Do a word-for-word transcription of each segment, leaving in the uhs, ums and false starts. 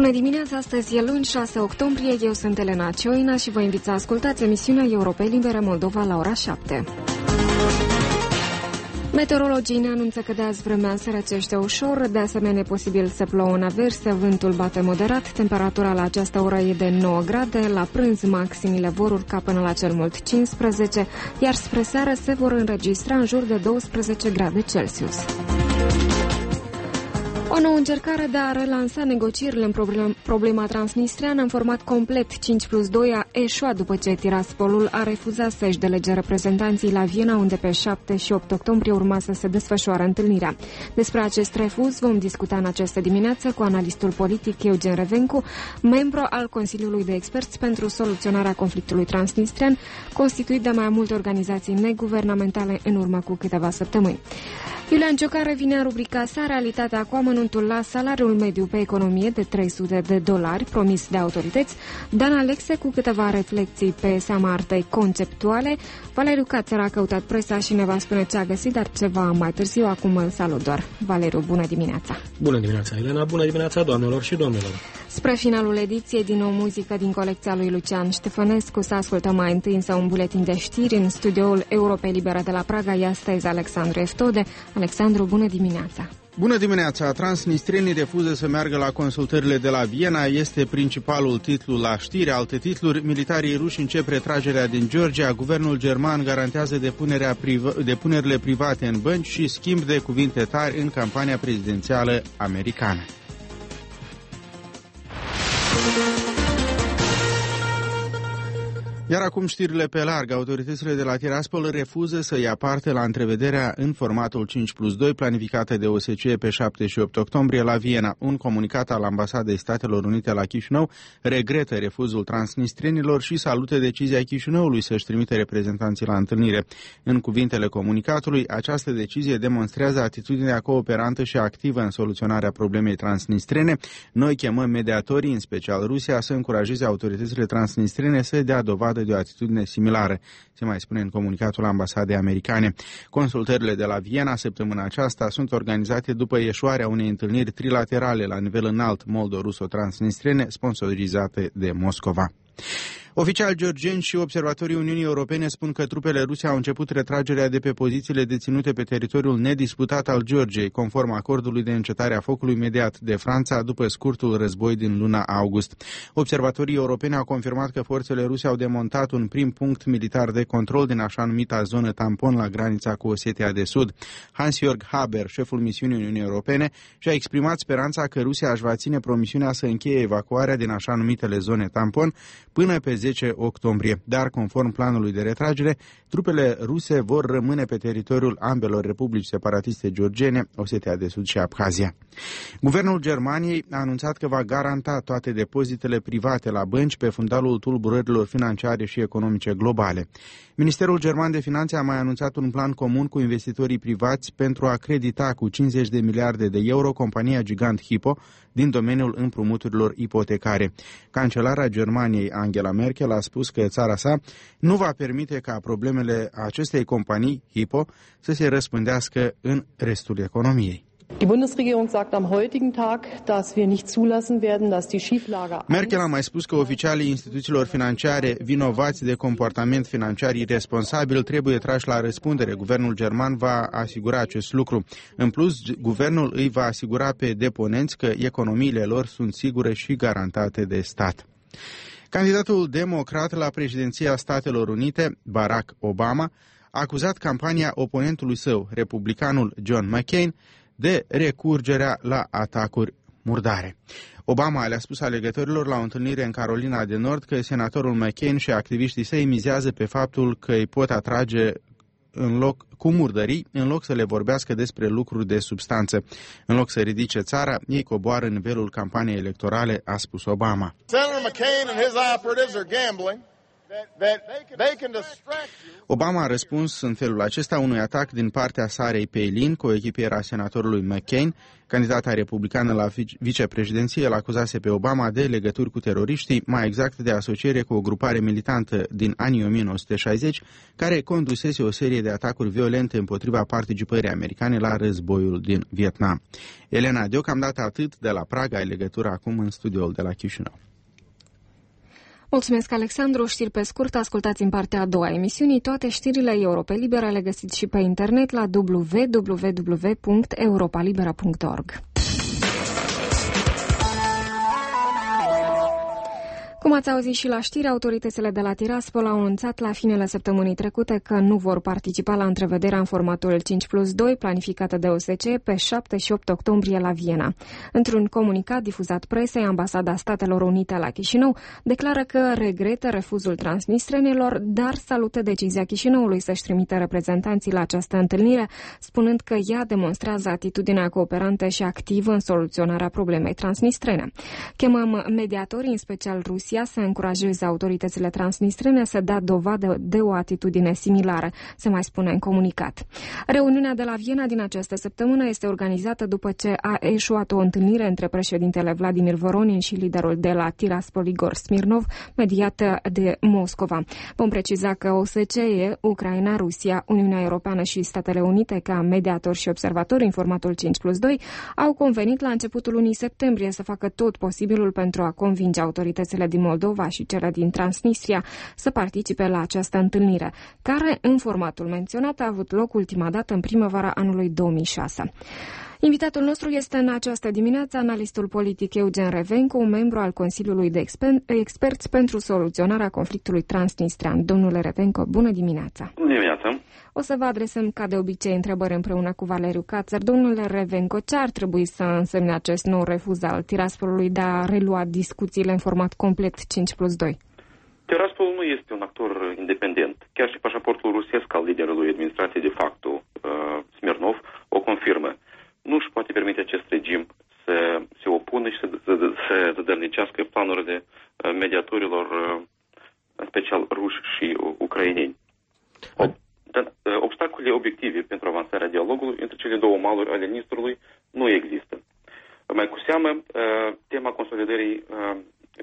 Bună dimineața, astăzi e luni, șase octombrie, eu sunt Elena Cioina și vă invit să ascultați emisiunea Europei Libere Moldova la ora șapte. Meteorologii ne anunță că de azi vremea se răcește ușor, de asemenea e posibil să plouă în averse, vântul bate moderat, temperatura la această oră e de nouă grade, la prânz maximile vor urca până la cel mult cincisprezece, iar spre seară se vor înregistra în jur de douăsprezece grade Celsius. O nouă încercare de a relansa negocierile în problem, problema transnistreană în format complet cinci plus doi a eșuat după ce Tiraspolul a refuzat să-și delege reprezentanții la Viena, unde pe șapte și opt octombrie urma să se desfășoare întâlnirea. Despre acest refuz vom discuta în această dimineață cu analistul politic Eugen Revencu, membru al Consiliului de Experți pentru soluționarea conflictului transnistrean, constituit de mai multe organizații neguvernamentale în urmă cu câteva săptămâni. Iulian Ciocan revine în rubrica sa, realitatea cu amănuntul la salariul mediu pe economie de trei sute de dolari promis de autorități, Dan Alexe cu câteva reflexii pe seama artei conceptuale, Valeriu Cațăr a căutat presa și ne va spune ce a găsit, dar ceva mai târziu. Acum îl salut doar. Valeriu, bună dimineața! Bună dimineața, Elena! Bună dimineața, doamnelor și domnilor! Spre finalul ediției, din nou muzică din colecția lui Lucian Ștefănescu, să ascultăm mai întâi însă un buletin de știri în studioul Europei Libere de la Praga. Ia astăzi Alexandru Eftode. Alexandru, bună dimineața! Bună dimineața! Transnistrenii refuză să meargă la consultările de la Viena, este principalul titlu la știri. Alte titluri: militarii ruși încep retragerea din Georgia, guvernul german garantează depunerea priv- depunerile private în bănci și schimb de cuvinte tari în campania prezidențială americană. Iar acum știrile pe larg. Autoritățile de la Tiraspol refuză să ia parte la întrevederea în formatul cinci plus doi planificată de O S C E pe șapte și opt octombrie la Viena. Un comunicat al Ambasadei Statelor Unite la Chișinău regretă refuzul transnistrenilor și salută decizia Chișinăului să-și trimite reprezentanții la întâlnire. În cuvintele comunicatului, această decizie demonstrează atitudinea cooperantă și activă în soluționarea problemei transnistrene. Noi chemăm mediatorii, în special Rusia, să încurajeze autoritățile transnistrene să dea dovadă de o atitudine similară, se mai spune în comunicatul ambasadei americane. Consultările de la Viena săptămâna aceasta sunt organizate după eșuarea unei întâlniri trilaterale la nivel înalt moldo-ruso-transnistrene sponsorizate de Moscova. Oficiali georgieni și observatorii Uniunii Europene spun că trupele ruse au început retragerea de pe pozițiile deținute pe teritoriul nedisputat al Georgiei, conform acordului de încetare a focului mediat de Franța după scurtul război din luna august. Observatorii europeni au confirmat că forțele ruse au demontat un prim punct militar de control din așa numita zonă tampon la granița cu Osetia de Sud. Hans-Jörg Haber, șeful misiunii Uniunii Europene, și-a exprimat speranța că Rusia își va ține promisiunea să încheie evacuarea din așa numitele zone tampon până pe zece octombrie, dar conform planului de retragere, trupele ruse vor rămâne pe teritoriul ambelor republici separatiste georgiene, Osetia de Sud și Abhazia. Guvernul Germaniei a anunțat că va garanta toate depozitele private la bănci pe fundalul tulburărilor financiare și economice globale. Ministerul German de Finanțe a mai anunțat un plan comun cu investitorii privați pentru a credita cu cincizeci de miliarde de euro compania gigant Hypo din domeniul împrumuturilor ipotecare. Cancelara Germaniei, Angela Merkel, a spus că țara sa nu va permite ca problemele acestei companii, Hypo, să se răspândească în restul economiei. Die Bundesregierung sagt am heutigen Tag, dass wir nicht zulassen werden, dass die Schieflage... Merkel a mai spus că oficialii instituțiilor financiare vinovați de comportament financiar irresponsabil trebuie trași la răspundere. Guvernul german va asigura acest lucru. În plus, guvernul îi va asigura pe deponenți că economiile lor sunt sigure și garantate de stat. Candidatul democrat la președinția Statelor Unite, Barack Obama, a acuzat campania oponentului său, republicanul John McCain, de recurgerea la atacuri murdare. Obama le-a spus alegătorilor la o întâlnire în Carolina de Nord că senatorul McCain și activiștii săi mizează pe faptul că îi pot atrage în loc cu murdării, în loc să le vorbească despre lucruri de substanță. În loc să ridice țara, ei coboară în nivelul campaniei electorale, a spus Obama. Senator McCain and his operatives are gambling Obama a răspuns în felul acesta unui atac din partea Sarah Palin, coechipiera senatorului McCain. Candidata republicană la vicepreședinție îl acuzase pe Obama de legături cu teroriștii, mai exact de asociere cu o grupare militantă din anii o mie nouă sute șaizeci, care condusese o serie de atacuri violente împotriva participării americane la războiul din Vietnam. Elena, deocamdată atât de la Praga, ai legătură acum în studioul de la Chișinău. Mulțumesc, Alexandru. Știri pe scurt, ascultați în partea a doua a emisiunii. Toate știrile Europa Liberă le găsiți și pe internet la w w w punct europa libera punct org. Cum ați auzit și la știri, autoritățile de la Tiraspol au anunțat la finele săptămânii trecute că nu vor participa la întrevederea în formatul cinci plus doi planificată de O S C E pe șapte și opt octombrie la Viena. Într-un comunicat difuzat presei, Ambasada Statelor Unite la Chișinău declară că regretă refuzul transnistrenilor, dar salută decizia Chișinăului să-și trimită reprezentanții la această întâlnire, spunând că ea demonstrează atitudinea cooperantă și activă în soluționarea problemei transnistrene. Chemăm mediatorii, în special Rusia, să încurajeze autoritățile transnistrene să dea dovadă de o atitudine similară, se mai spune în comunicat. Reuniunea de la Viena din această săptămână este organizată după ce a eșuat o întâlnire între președintele Vladimir Voronin și liderul de la Tiraspol, Igor Smirnov, mediată de Moscova. Vom preciza că O S C E, Ucraina, Rusia, Uniunea Europeană și Statele Unite, ca mediatori și observatori în formatul cinci plus doi, au convenit la începutul lunii septembrie să facă tot posibilul pentru a convinge autoritățile din Moldova și cele din Transnistria să participe la această întâlnire, care, în formatul menționat, a avut loc ultima dată în primăvara anului două mii șase. Invitatul nostru este în această dimineață analistul politic Eugen Revenco, un membru al Consiliului de Exper- Experți pentru soluționarea conflictului transnistrian. Domnule Revenco, bună dimineața! Bună dimineața! O să vă adresăm ca de obicei întrebări împreună cu Valeriu Cațăr. Domnule Revenco, ce ar trebui să însemne acest nou refuz al Tiraspolului de a relua discuțiile în format complet cinci plus doi? Tiraspol nu este un actor independent. Chiar și pașaportul rusesc al liderului administrației de facto, uh, Smirnov, o confirmă. Nu își poate permite acest regim să se opună și să, să, să zădărnicească planurile uh, mediatorilor, uh, în special ruși și uh, ucraineni. Ob- dar, uh, obstacole obiective pentru avansarea dialogului între cele două maluri ale Nistrului nu există. Mai cu seamă, uh, tema consolidării uh,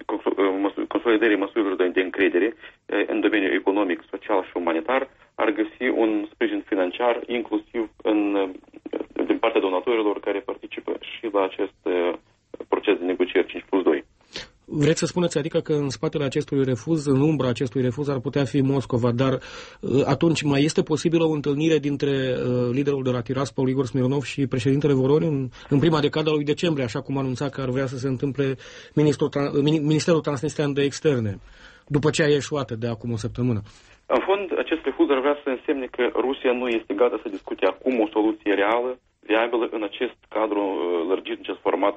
consolidării măsurilor de încredere în domeniul economic, social și umanitar ar găsi un sprijin financiar, inclusiv în, din partea donatorilor care participă și la acest proces de negocieri cinci plus doi. Vreți să spuneți, adică că în spatele acestui refuz, în umbra acestui refuz, ar putea fi Moscova, dar atunci mai este posibilă o întâlnire dintre uh, liderul de la Tiraspol, Igor Smirnov, și președintele Voronin în prima decadă a lui decembrie, așa cum anunța că ar vrea să se întâmple ministrul, Ministerul Transnistrian de Externe, după ce a ieșuat de acum o săptămână? În fond, acest refuz ar vrea să însemne că Rusia nu este gata să discute acum o soluție reală, viabilă, în acest cadru uh, lărgit, în acest format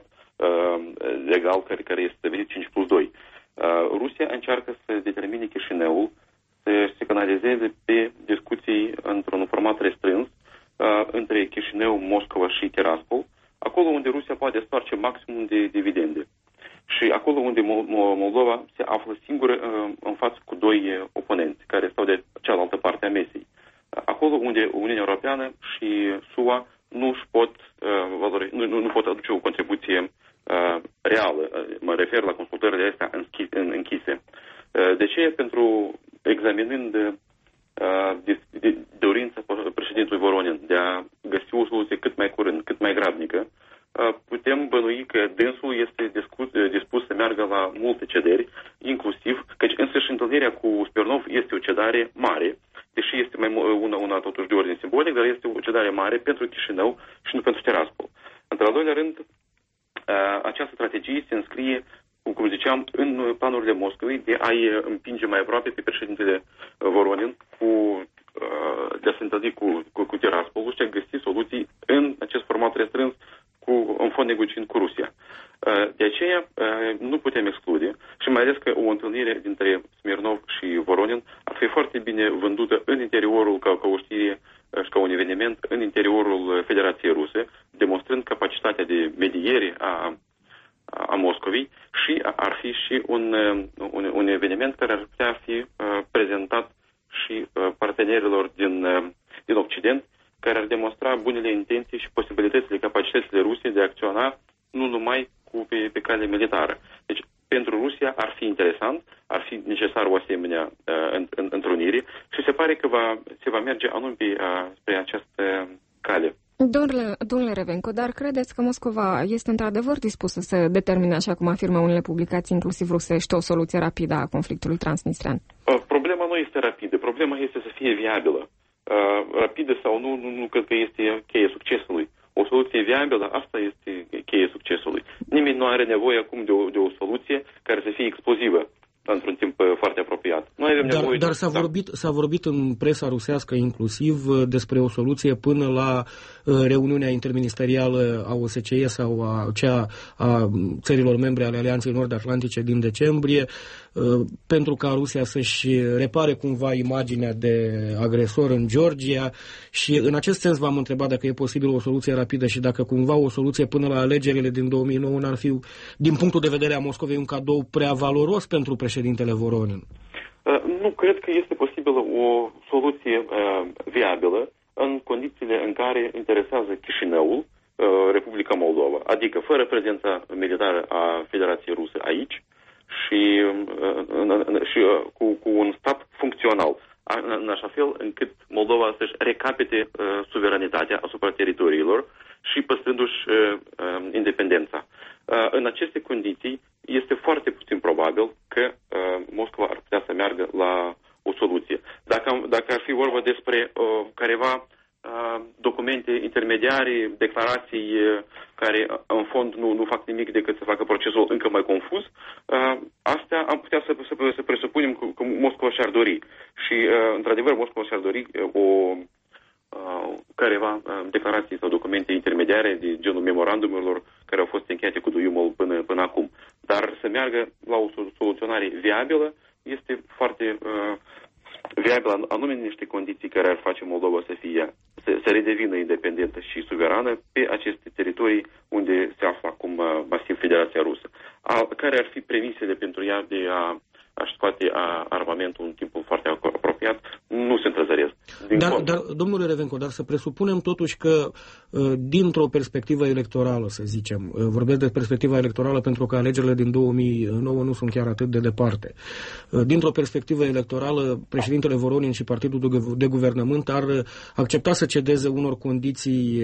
legal care, care este stabilit cinci plus doi. Rusia încearcă să determine Chișinăul să se canalizeze pe discuții într-un format restrâns între Chișinău, Moscova și Tiraspol, acolo unde Rusia poate stoarce maximum de dividende. Și acolo unde Moldova se află singură în față cu doi oponenți care stau de cealaltă parte a mesei. Acolo unde Uniunea Europeană și S U A nu își pot, uh, valori, nu, nu, nu pot aduce o contribuție uh, reală. Mă refer la consultările astea închise. Uh, de ce? Pentru examinând uh, de, de, dorința președintelui Voronin de a găsi o soluție cât mai curând, cât mai grabnică, uh, putem bănui că dânsul este discut, dispus să meargă la multe cederi, inclusiv, căci însăși întâlnirea cu Smirnov este o cedare mare, deși este mai una, una totuși de ordine simbolic, dar este o cedare mare pentru Chișinău și nu pentru Tiraspol. Într-al doilea rând, această strategie se înscrie, cum ziceam, în planurile Moscovei de a-i împinge mai aproape pe președintele Voronin cu, de a se întâlni cu, cu, cu Tiraspolul și a găsi soluții în acest format restrâns, cu, în fond negociind cu Rusia. De aceea nu putem exclude și mai ales că o întâlnire dintre Smirnov și Voronin ar fi foarte bine vândută în interiorul, ca, ca o știre și ca un eveniment, în interiorul Federației Ruse, demonstrând capacitatea de mediere a, a Moscovei și ar fi și un, un, un eveniment care ar putea fi uh, prezentat și uh, partenerilor din, uh, din Occident, care ar demonstra bunele intenții și posibilitățile, capacitățile Rusiei de a acționa nu numai cu, pe, pe cale militară. Deci, pentru Rusia ar fi interesant, ar fi necesar o asemenea uh, în, în, întrunire și se pare că va, se va merge anume pe, uh, spre această cale. Domnule, domnule Revenco, dar credeți că Moscova este într-adevăr dispusă să determine, așa cum afirmă unele publicații, inclusiv rusești, o soluție rapidă a conflictului transnistrian? Uh, problema nu este rapidă, problema este să fie viabilă. Uh, rapidă sau nu, nu, nu cred că este cheia succesului. O soluție viabilă, asta este cheia succesului. Nimeni nu are nevoie acum de o, de o soluție care să fie explozivă într-un timp foarte apropiat. Noi avem dar nevoie dar de... s-a, da. vorbit, s-a vorbit în presa rusească inclusiv despre o soluție până la reuniunea interministerială a O S C E sau a cea a țărilor membre ale Alianței Nord-Atlantice din decembrie, pentru ca Rusia să-și repare cumva imaginea de agresor în Georgia și în acest sens v-am întrebat dacă e posibil o soluție rapidă și dacă cumva o soluție până la alegerile din două mii nouă n-ar fi, din punctul de vedere a Moscovei, un cadou prea valoros pentru președintele Voronin. Uh, nu cred că este posibilă o soluție uh, viabilă în condițiile în care interesează Chișinăul, uh, Republica Moldova, adică fără prezența militară a Federației Ruse aici și, uh, și uh, cu, cu un stat funcțional, în așa fel încât Moldova să-și recapete uh, suveranitatea asupra teritoriilor și păstrându-și uh, independența. Uh, în aceste condiții este foarte puțin probabil că uh, Moscova ar putea să meargă la o soluție. Dacă, dacă ar fi vorba despre uh, careva uh, documente intermediare, declarații uh, care în fond nu, nu fac nimic decât să facă procesul încă mai confuz, uh, astea am putea să, să, să presupunem că, că Moscova și-ar dori. Și uh, într-adevăr Moscova și-ar dori uh, o uh, careva uh, declarații sau documente intermediare de genul memorandumurilor care au fost încheiate cu Duyumul până, până acum. Dar să meargă la o soluționare viabilă este foarte uh, viabilă anume în niște condiții care ar face Moldova să fie, să, să redevină independentă și suverană pe aceste teritorii unde se află acum uh, masiv Federația Rusă. A, care ar fi premisele pentru ea de a aș scoate a, armamentul în timpul foarte apropiat, nu se întrezăresc. Dar, dar, domnule Revenco, dar să presupunem totuși că dintr-o perspectivă electorală, să zicem, vorbesc de perspectiva electorală pentru că alegerile din două mii nouă nu sunt chiar atât de departe. Dintr-o perspectivă electorală, președintele Voronin și partidul de guvernământ ar accepta să cedeze unor condiții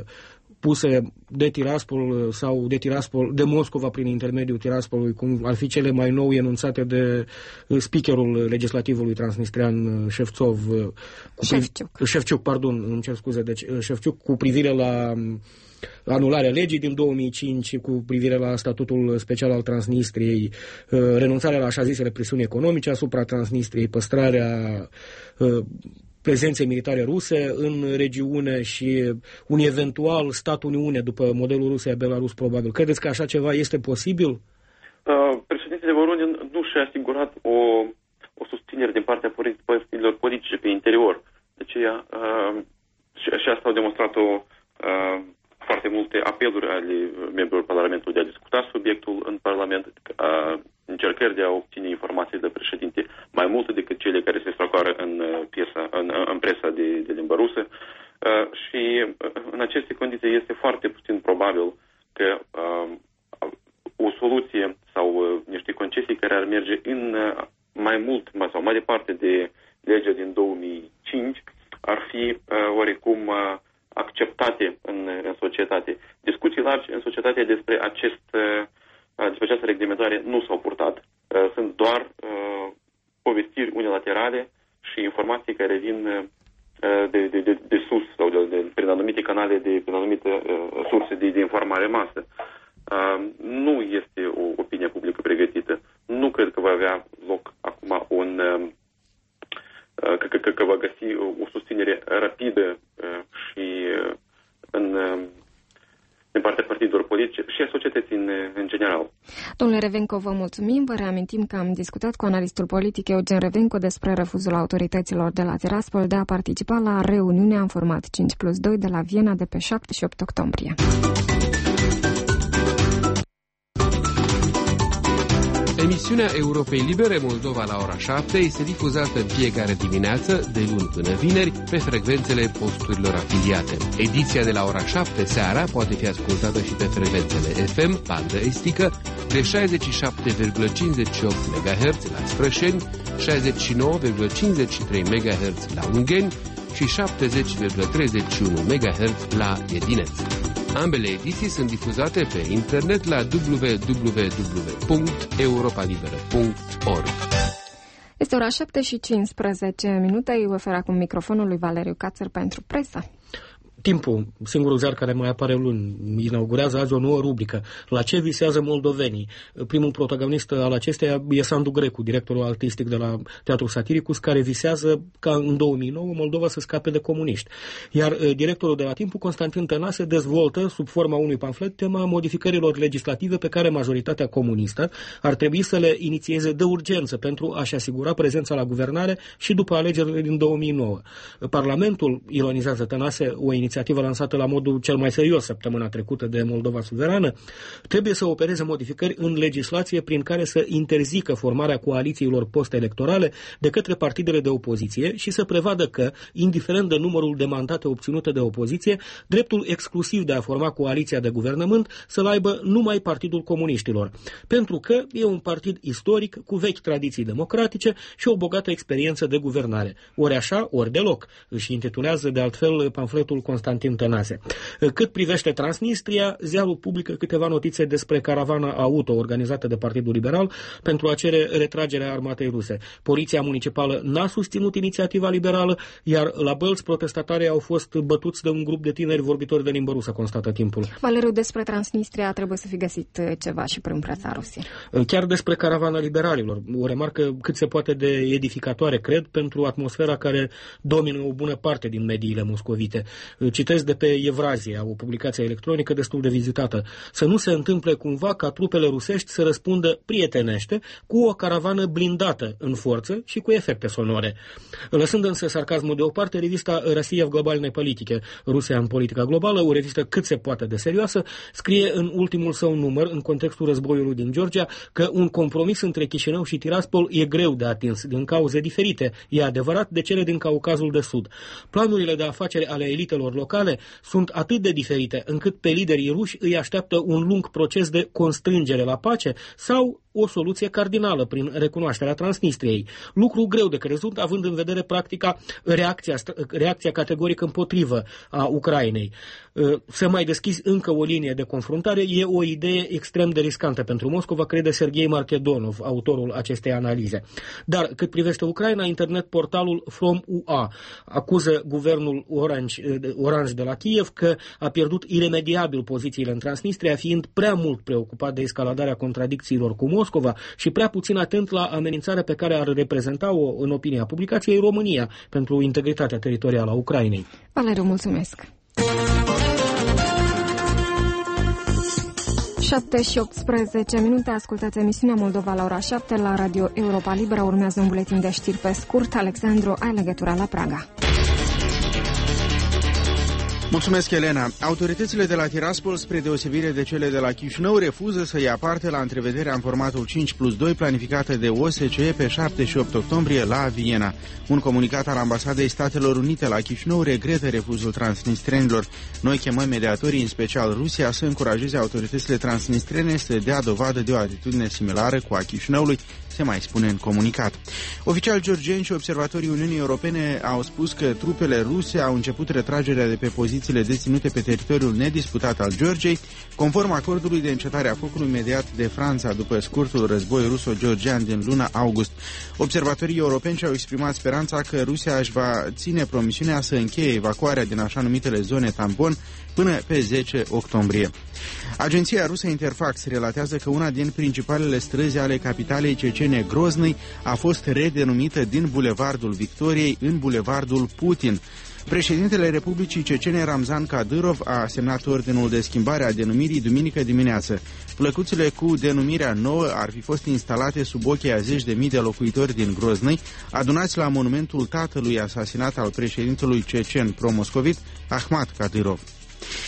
puse de Tiraspol sau de Tiraspol, de Moscova prin intermediul Tiraspolului, cum ar fi cele mai nou enunțate de speakerul legislativului transnistrian Șefțov, Șefciuc. Șefciuc, pardon, îmi cer scuze, deci Șefciuc cu privire la anularea legii din două mii cinci, cu privire la statutul special al Transnistriei, renunțarea la așa zisele presiuni economice asupra Transnistriei, păstrarea prezenței militare ruse în regiune și un eventual stat-uniune după modelul Rusia-Belarus probabil. Credeți că așa ceva este posibil? Uh, președintele Voronin nu și-a asigurat o, o susținere din partea partidelor politice pe interior. De aceea uh, și, și asta au demonstrat-o uh, foarte multe apeluri ale membrilor Parlamentului de a discuta subiectul în Parlament, uh, încercări de a obține informații de președinte mai multe decât cele care se strecoară în, piesa, în, în presa de, de limba rusă. Uh, și uh, în aceste condiții este foarte puțin probabil că uh, o soluție sau uh, niște concesii care ar merge în uh, mai mult mai, sau mai departe de legea din două mii cinci ar fi uh, oarecum uh, acceptate în, în societate. Discuții largi în societate despre acest uh, despre această reglementare nu s-au purtat. Uh, sunt doar uh, povestiri unilaterale și informații care vin uh, de, de, de, de sus sau de, de, prin anumite canale, de, prin anumite uh, surse de, de informare masă. Uh, nu este o opinie publică pregătită. Nu cred că va avea loc acum un uh, că, că, că va găsi o susținere rapidă uh, și uh, în uh, din partea partidelor politice și a societății în, în general. Domnule Revenco, vă mulțumim. Vă reamintim că am discutat cu analistul politic Eugen Revenco despre refuzul autorităților de la Tiraspol de a participa la reuniunea în format cinci plus doi de la Viena de pe șapte și opt octombrie. Emisiunea Europei Libere Moldova la ora șapte este difuzată în fiecare dimineață, de luni până vineri, pe frecvențele posturilor afiliate. Ediția de la ora șapte seara poate fi ascultată și pe frecvențele F M, bandă estică, de șaizeci și șapte virgulă cincizeci și opt megahertz la Sprășeni, șaizeci și nouă virgulă cincizeci și trei megahertz la Ungheni și șaptezeci virgulă treizeci și unu megahertz la Edineț. Ambele ediții sunt difuzate pe internet la w w w punct europa liberă punct org. Este ora șapte și cincisprezece minute. Îi ofer acum microfonul lui Valeriu Cațăr pentru presă. Timpul, singurul ziar care mai apare luni, inaugurează azi o nouă rubrică. La ce visează moldovenii? Primul protagonist al acesteia e Sandu Grecu, directorul artistic de la Teatrul Satiricus, care visează ca în două mii nouă Moldova să scape de comuniști. Iar directorul de la Timpul, Constantin Tănase, dezvoltă, sub forma unui pamflet, tema modificărilor legislative pe care majoritatea comunistă ar trebui să le inițieze de urgență pentru a-și asigura prezența la guvernare și după alegerile din două mii nouă. Parlamentul, ironizează Tănase, o inițiativă lansată la modul cel mai serios săptămâna trecută de Moldova Suverană, trebuie să opereze modificări în legislație prin care să interzică formarea coalițiilor post-electorale de către partidele de opoziție și să prevadă că, indiferent de numărul de mandate obținute de opoziție, dreptul exclusiv de a forma coaliția de guvernământ să-l aibă numai Partidul Comuniștilor, pentru că e un partid istoric cu vechi tradiții democratice și o bogată experiență de guvernare. Ori așa, ori deloc, își intitulează de altfel pamfletul Constantin Tănase. Cât privește Transnistria, ziarul publică câteva notițe despre caravana auto organizată de Partidul Liberal pentru a cere retragerea armatei ruse. Poliția municipală n-a susținut inițiativa liberală, iar la Bălți protestatarii au fost bătuți de un grup de tineri vorbitori de limbă rusă, constată Timpul. Valeriu, despre Transnistria trebuie să fi găsit ceva și prin presa Rusiei. Chiar despre caravana liberalilor. O remarcă cât se poate de edificatoare, cred, pentru atmosfera care domină o bună parte din mediile moscovite. Citesc de pe Evrazia, o publicație electronică destul de vizitată. Să nu se întâmple cumva ca trupele rusești să răspundă prietenește cu o caravană blindată în forță și cu efecte sonore. Lăsând însă sarcasmul deoparte, revista Rossiya v globalnej politike, Rusia în politica globală, o revistă cât se poate de serioasă, scrie în ultimul său număr, în contextul războiului din Georgia, că un compromis între Chișinău și Tiraspol e greu de atins, din cauze diferite, e adevărat, de cele din Caucazul de Sud. Planurile de afaceri ale elitelor locale sunt atât de diferite încât pe liderii ruși îi așteaptă un lung proces de constrângere la pace sau o soluție cardinală prin recunoașterea Transnistriei. Lucru greu de crezut, având în vedere practica reacția, reacția categorică împotrivă a Ucrainei. Să mai deschizi încă o linie de confruntare e o idee extrem de riscantă pentru Moscova, crede Serghei Marchedonov, autorul acestei analize. Dar cât privește Ucraina, internet portalul From U A acuză guvernul Orange, Orange de la Kiev că a pierdut iremediabil pozițiile în Transnistria, fiind prea mult preocupat de escaladarea contradicțiilor cu Moscova și prea puțin atent la amenințarea pe care ar reprezenta-o, în opinia publicației, România pentru integritatea teritorială a Ucrainei. Valeriu, mulțumesc! șapte și optsprezece minute, ascultați emisiunea Moldova la ora șapte la Radio Europa Liberă. Urmează un buletin de știri pe scurt. Alexandru, ai legătura la Praga. Mulțumesc, Elena. Autoritățile de la Tiraspol, spre deosebire de cele de la Chișinău, refuză să ia parte la întrevederea în formatul cinci plus doi planificată de O S C E pe șapte și opt octombrie la Viena. Un comunicat al Ambasadei Statelor Unite la Chișinău regretă refuzul transnistrenilor. Noi chemăm mediatorii, în special Rusia, să încurajeze autoritățile transnistrene să dea dovadă de o atitudine similară cu a Chișinăului, se mai spune în comunicat. Oficiali georgieni și observatorii Uniunii Europene au spus că trupele ruse au început retragerea de pe pozițiile deținute pe teritoriul nedisputat al Georgiei, conform acordului de încetare a focului mediat de Franța după scurtul război ruso-georgian din luna august. Observatorii europeni și-au exprimat speranța că Rusia își va ține promisiunea să încheie evacuarea din așa numitele zone tampon până pe zece octombrie. Agenția rusă Interfax relatează că una din principalele străzi ale capitalei cecene Grozny a fost redenumită din Bulevardul Victoriei în Bulevardul Putin. Președintele Republicii Cecene, Ramzan Kadyrov, a semnat ordinul de schimbare a denumirii duminică dimineață. Plăcuțele cu denumirea nouă ar fi fost instalate sub ochii a zeci de mii de locuitori din Grozny, adunați la monumentul tatălui asasinat al președintelui cecen pro-moscovit, Ahmat Kadyrov.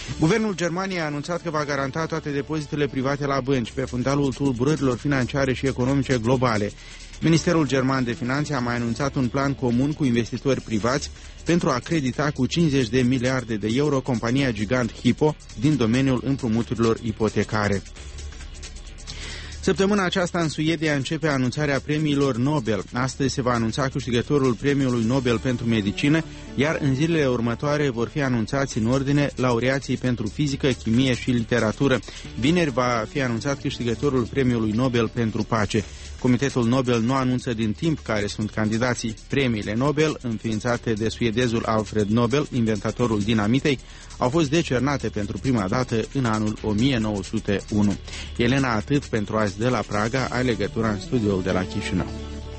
Guvernul Germaniei a anunțat că va garanta toate depozitele private la bănci pe fundalul tulburărilor financiare și economice globale. Ministerul German de Finanțe a mai anunțat un plan comun cu investitori privați pentru a credita cu cincizeci de miliarde de euro compania gigant Hypo din domeniul împrumuturilor ipotecare. Săptămâna aceasta în Suedia începe anunțarea premiilor Nobel. Astăzi se va anunța câștigătorul premiului Nobel pentru medicină, iar în zilele următoare vor fi anunțați în ordine laureații pentru fizică, chimie și literatură. Vineri va fi anunțat câștigătorul premiului Nobel pentru pace. Comitetul Nobel nu anunță din timp care sunt candidații. Premiile Nobel, înființate de suedezul Alfred Nobel, inventatorul dinamitei, au fost decernate pentru prima dată în anul o mie nouă sute unu. Elena, atât pentru azi de la Praga, ai legătura în studioul de la Chișinău.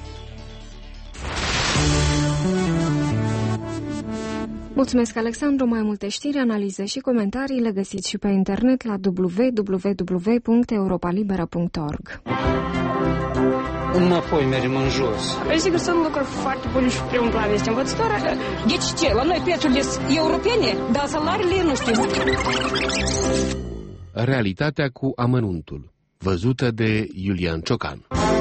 Mulțumesc, Alexandru. Mai multe știri, analize și comentarii le găsiți și pe internet la w w w punct europa libera punct org. Înapoi mergem în jos. Sigur, sunt lucruri foarte bune și primul plan este învățătoare. Deci ce? La noi prețurile sunt europene, dar salariile nu știu. Realitatea cu amănuntul, văzută de Iulian Ciocan.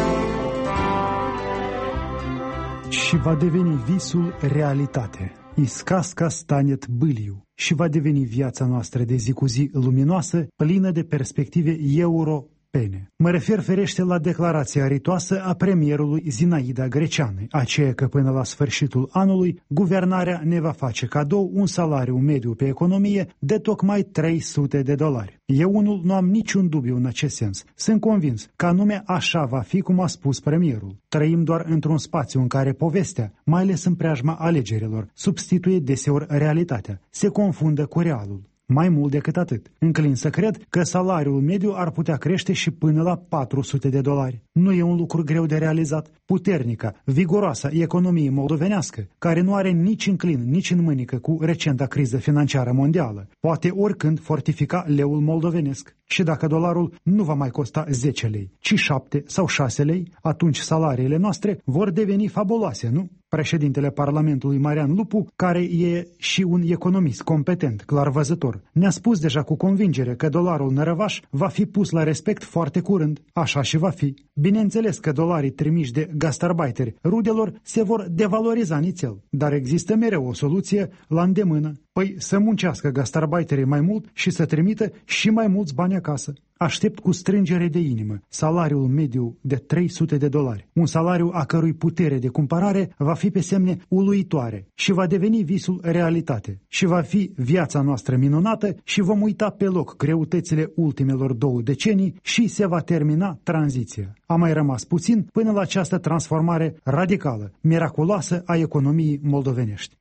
Și va deveni visul realitate. И сказка станет былью. Și va deveni viața noastră de zi cu zi luminoasă, plină de perspective europene. Mă refer ferește la declarația ritoasă a premierului Zinaida Greceanu, aceea că până la sfârșitul anului, guvernarea ne va face cadou un salariu mediu pe economie de tocmai trei sute de dolari. Eu unul nu am niciun dubiu în acest sens. Sunt convins că anume așa va fi cum a spus premierul. Trăim doar într-un spațiu în care povestea, mai ales în preajma alegerilor, substituie deseori realitatea, se confundă cu realul. Mai mult decât atât, înclin să cred că salariul mediu ar putea crește și până la patru sute de dolari. Nu e un lucru greu de realizat. Puternica, vigoroasă economie moldovenească, care nu are nici în clin, nici în mânică cu recenta criză financiară mondială, poate oricând fortifica leul moldovenesc. Și dacă dolarul nu va mai costa zece lei, ci șapte sau șase lei, atunci salariile noastre vor deveni fabuloase, nu? Președintele Parlamentului Marian Lupu, care e și un economist competent, clarvăzător, ne-a spus deja cu convingere că dolarul nărăvaș va fi pus la respect foarte curând. Așa și va fi. Bineînțeles că dolarii trimiși de gastarbeiteri rudelor se vor devaloriza nițel, dar există mereu o soluție la îndemână. Păi să muncească gastarbeiterii mai mult și să trimită și mai mulți bani acasă. Aștept cu strângere de inimă salariul mediu de trei sute de dolari, un salariu a cărui putere de cumpărare va fi pe semne uluitoare și va deveni visul realitate și va fi viața noastră minunată și vom uita pe loc greutățile ultimelor două decenii și se va termina tranziția. A mai rămas puțin până la această transformare radicală, miraculoasă a economiei moldovenești.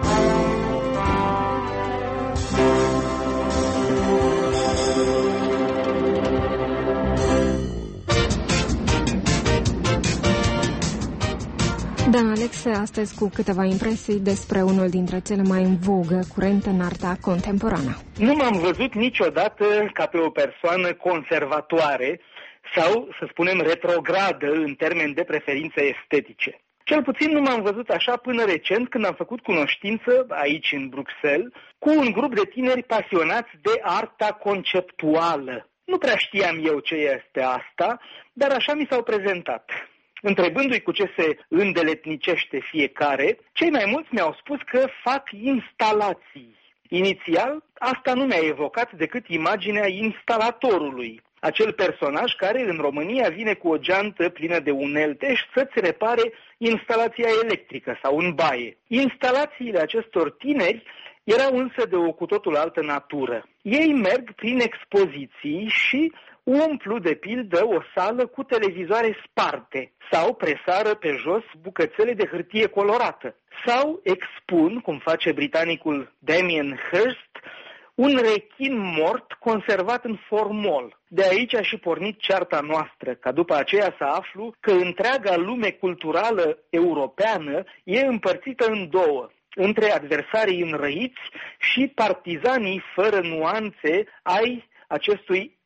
Dan Alexe, astăzi cu câteva impresii despre unul dintre cele mai în vogă curente în arta contemporană. Nu m-am văzut niciodată ca pe o persoană conservatoare sau, să spunem, retrogradă în termeni de preferințe estetice. Cel puțin nu m-am văzut așa până recent, când am făcut cunoștință, aici în Bruxelles, cu un grup de tineri pasionați de arta conceptuală. Nu prea știam eu ce este asta, dar așa mi s-au prezentat. Întrebându-i cu ce se îndeletnicește fiecare, cei mai mulți mi-au spus că fac instalații. Inițial, asta nu mi-a evocat decât imaginea instalatorului, acel personaj care în România vine cu o geantă plină de unelte și să-ți repare instalația electrică sau în baie. Instalațiile acestor tineri erau însă de o cu totul altă natură. Ei merg prin expoziții și umplu de pildă o sală cu televizoare sparte sau presară pe jos bucățele de hârtie colorată sau expun, cum face britanicul Damien Hirst, un rechin mort conservat în formol. De aici a și pornit cearta noastră, ca după aceea să aflu că întreaga lume culturală europeană e împărțită în două, între adversarii înrăiți și partizanii fără nuanțe ai acestui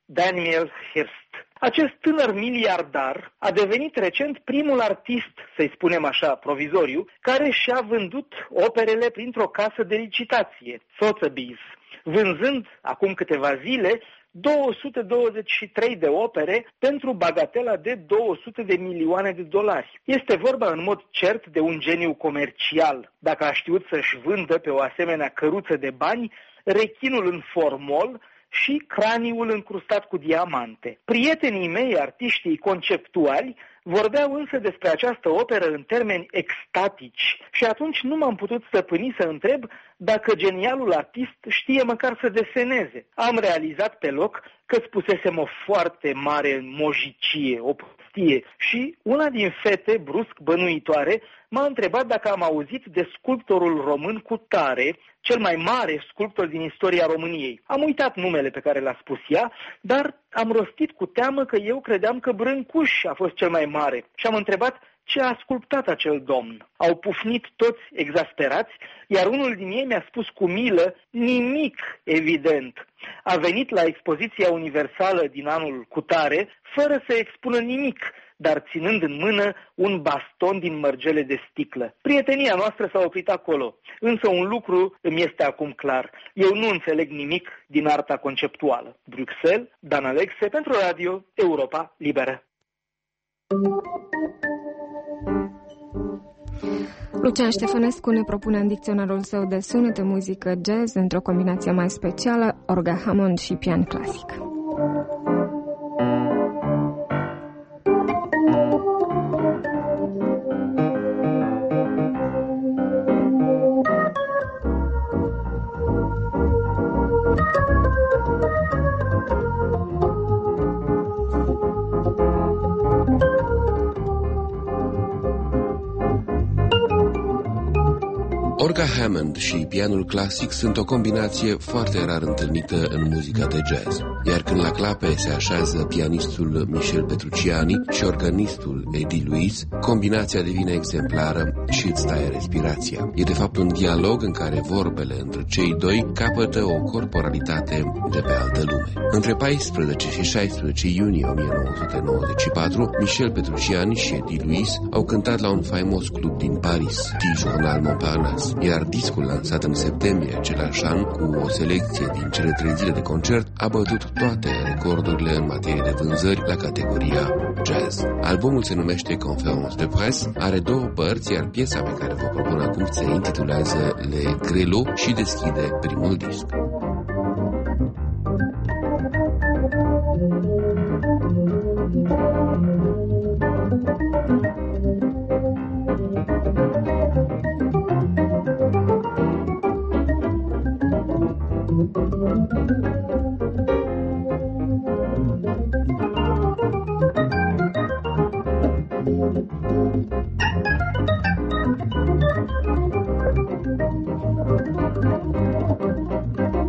Daniel Hirst. Acest tânăr miliardar a devenit recent primul artist, să-i spunem așa, provizoriu, care și-a vândut operele printr-o casă de licitație, Sotheby's, vânzând acum câteva zile două sute douăzeci și trei de opere pentru bagatela de două sute de milioane de dolari. Este vorba în mod cert de un geniu comercial. Dacă a știut să-și vândă pe o asemenea căruță de bani rechinul în formol și craniul încrustat cu diamante. Prietenii mei, artiștii conceptuali, vorbeau însă despre această operă în termeni extatici și atunci nu m-am putut stăpâni să întreb dacă genialul artist știe măcar să deseneze. Am realizat pe loc că spusesem o foarte mare mojicie, o prostie, și una din fete, brusc bănuitoare, m-a întrebat dacă am auzit de sculptorul român Cutare, cel mai mare sculptor din istoria României. Am uitat numele pe care l-a spus ea, dar am rostit cu teamă că eu credeam că Brâncuș a fost cel mai mare și am întrebat ce a sculptat acel domn. Au pufnit toți exasperați, iar unul din ei mi-a spus cu milă nimic, evident. A venit la expoziția universală din anul Cutare fără să expună nimic, dar ținând în mână un baston din mărgele de sticlă. Prietenia noastră s-a oprit acolo, însă un lucru îmi este acum clar. Eu nu înțeleg nimic din arta conceptuală. Bruxelles, Dan Alexe, pentru Radio Europa Liberă. Lucian Ștefănescu ne propune în dicționarul său de sunete muzică jazz într-o combinație mai specială, orga Hammond și pian clasic. Orga Hammond și pianul clasic sunt o combinație foarte rar întâlnită în muzica de jazz, iar când la clape se așează pianistul Michel Petrucciani și organistul Eddie Luis, combinația devine exemplară și îți taie respirația. E de fapt un dialog în care vorbele între cei doi capătă o corporalitate de pe altă lume. Între paisprezece și șaisprezece iunie o mie nouă sute nouăzeci și patru, Michel Petrucciani și Eddie Luis au cântat la un faimos club din Paris, Petit Journal Montparnasse, iar discul lansat în septembrie același an cu o selecție din cele trei zile de concert a bătut toate recordurile în materie de vânzări la categoria jazz. Albumul se numește Conférence de Presse, are două părți, iar piesa pe care vă propun acum se intitulează Le Grelo și deschide primul disc. Thank you.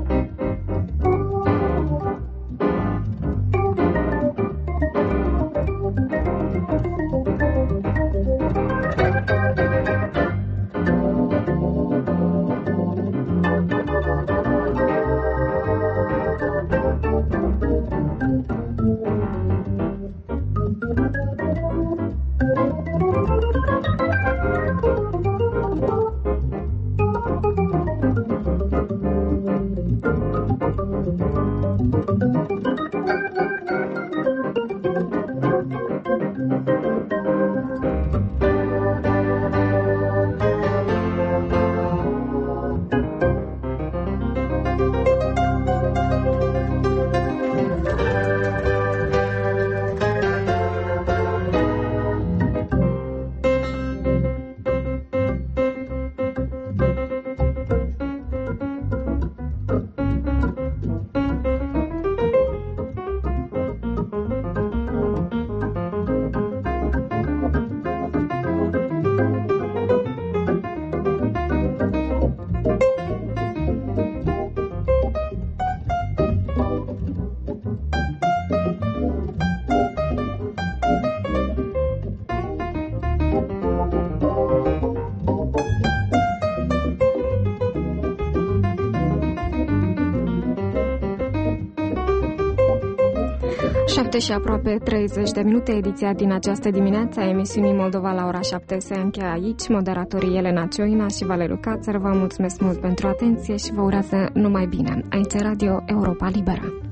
șapte și aproape treizeci de minute, ediția din această dimineață a emisiunii Moldova la ora șapte se încheie aici. Moderatorii Elena Cioina și Valeriu Cațăr vă mulțumesc mult pentru atenție și vă urează numai bine. Aici Radio Europa Liberă.